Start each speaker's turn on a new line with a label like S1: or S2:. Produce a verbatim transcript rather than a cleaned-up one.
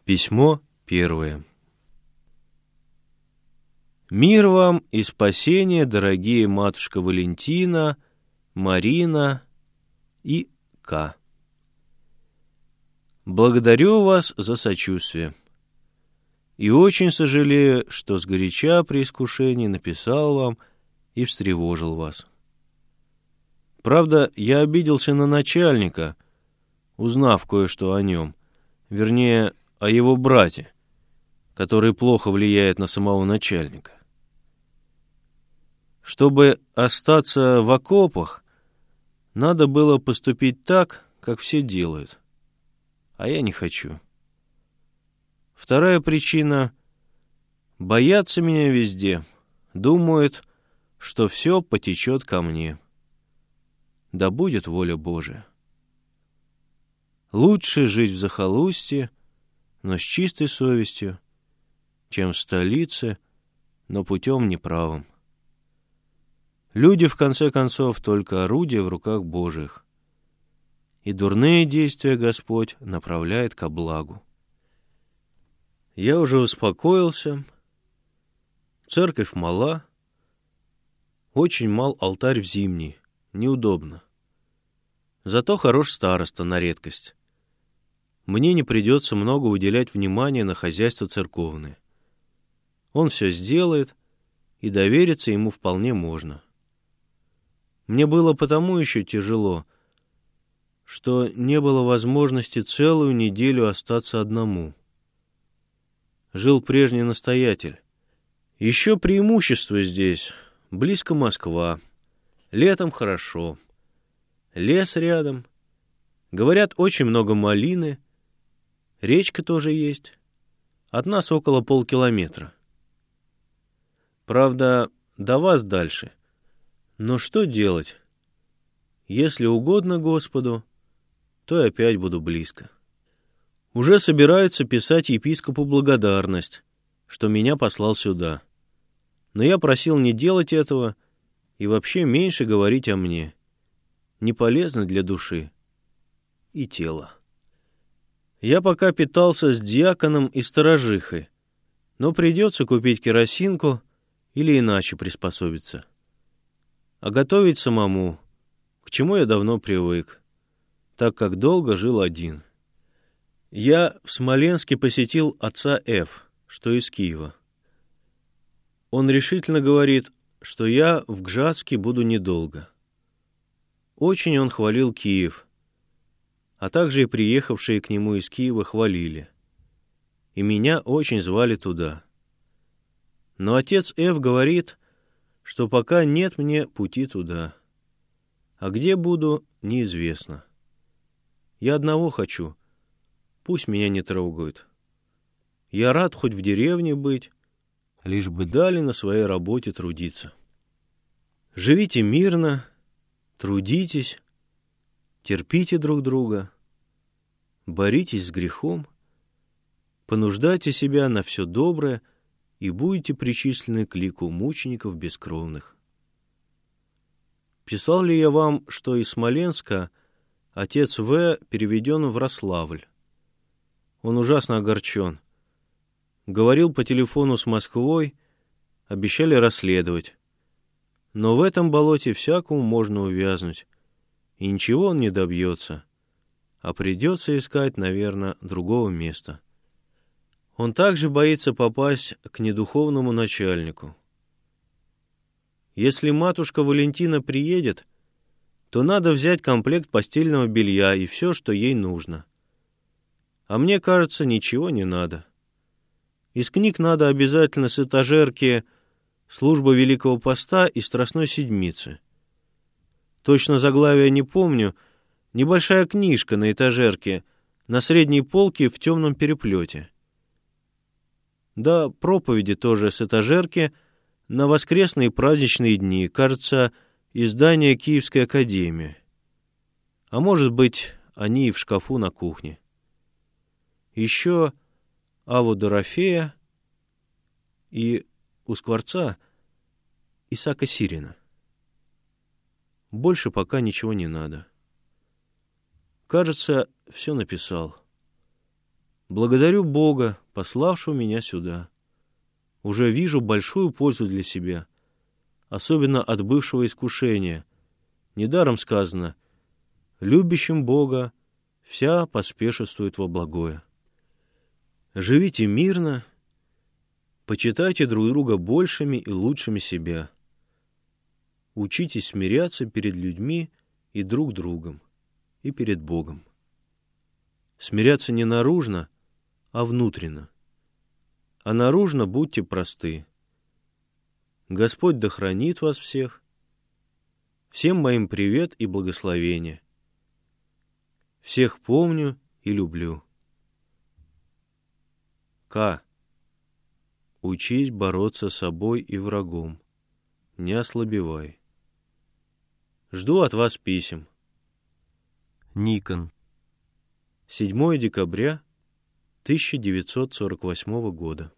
S1: Письмо первое. Мир вам и спасение, дорогие матушка Валентина, Марина и К. Благодарю вас за сочувствие. И очень сожалею, что сгоряча при искушении написал вам и встревожил вас. Правда, я обиделся на начальника, узнав кое-что о нем, вернее, о его брате, который плохо влияет на самого начальника. Чтобы остаться в окопах, надо было поступить так, как все делают, а я не хочу. Вторая причина — боятся меня везде, думают, что все потечет ко мне. Да будет воля Божия. Лучше жить в захолустье, но с чистой совестью, чем в столице, но путем неправым. Люди, в конце концов, только орудия в руках Божьих, и дурные действия Господь направляет ко благу. Я уже успокоился, церковь мала, очень мал алтарь в зимний, неудобно. Зато хорош староста на редкость. Мне не придется много уделять внимания на хозяйство церковное. Он все сделает, и довериться ему вполне можно. Мне было потому еще тяжело, что не было возможности целую неделю остаться одному. Жил прежний настоятель. Еще преимущество здесь. Близко Москва. Летом хорошо. Лес рядом. Говорят, очень много малины. Речка тоже есть. От нас около полкилометра. Правда, до вас дальше. Но что делать? Если угодно Господу, то и опять буду близко. Уже собираются писать епископу благодарность, что меня послал сюда. Но я просил не делать этого и вообще меньше говорить о мне. Не полезно для души и тела. Я пока питался с дьяконом и сторожихой, но придется купить керосинку или иначе приспособиться. А готовить самому, к чему я давно привык, так как долго жил один. Я в Смоленске посетил отца Ф., что из Киева. Он решительно говорит, что я в Гжатске буду недолго. Очень он хвалил Киев, а также и приехавшие к нему из Киева хвалили. И меня очень звали туда. Но отец Ф. говорит, что пока нет мне пути туда. А где буду, неизвестно. Я одного хочу, пусть меня не трогают. Я рад хоть в деревне быть, лишь бы дали на своей работе трудиться. Живите мирно, трудитесь, терпите друг друга, боритесь с грехом, понуждайте себя на все доброе и будете причислены к лику мучеников бескровных. Писал ли я вам, что из Смоленска отец В. переведен в Рославль? Он ужасно огорчен. Говорил по телефону с Москвой, обещали расследовать. Но в этом болоте всякому можно увязнуть, и ничего он не добьется, а придется искать, наверное, другого места. Он также боится попасть к недуховному начальнику. Если матушка Валентина приедет, то надо взять комплект постельного белья и все, что ей нужно. А мне кажется, ничего не надо. Из книг надо обязательно с этажерки «Служба Великого Поста» и «Страстной Седмицы». Точно заглавия не помню. Небольшая книжка на этажерке, на средней полке в темном переплете. Да, проповеди тоже с этажерки на воскресные и праздничные дни, кажется, издание Киевской академии. А может быть, они и в шкафу на кухне. Еще Аву Дорофея и у Скворца Исаака Сирина. Больше пока ничего не надо. Кажется, все написал. Благодарю Бога, пославшего меня сюда. Уже вижу большую пользу для себя, особенно от бывшего искушения. Недаром сказано: любящим Бога вся поспешествует во благое. Живите мирно, почитайте друг друга большими и лучшими себя. Учитесь смиряться перед людьми и друг другом, и перед Богом. Смиряться не наружно, а внутренно. А наружно будьте просты. Господь да хранит вас всех. Всем моим привет и благословение. Всех помню и люблю. К. Учись бороться с собой и врагом. Не ослабевай. Жду от вас писем. Никон. седьмое декабря тысяча девятьсот сорок восьмого года.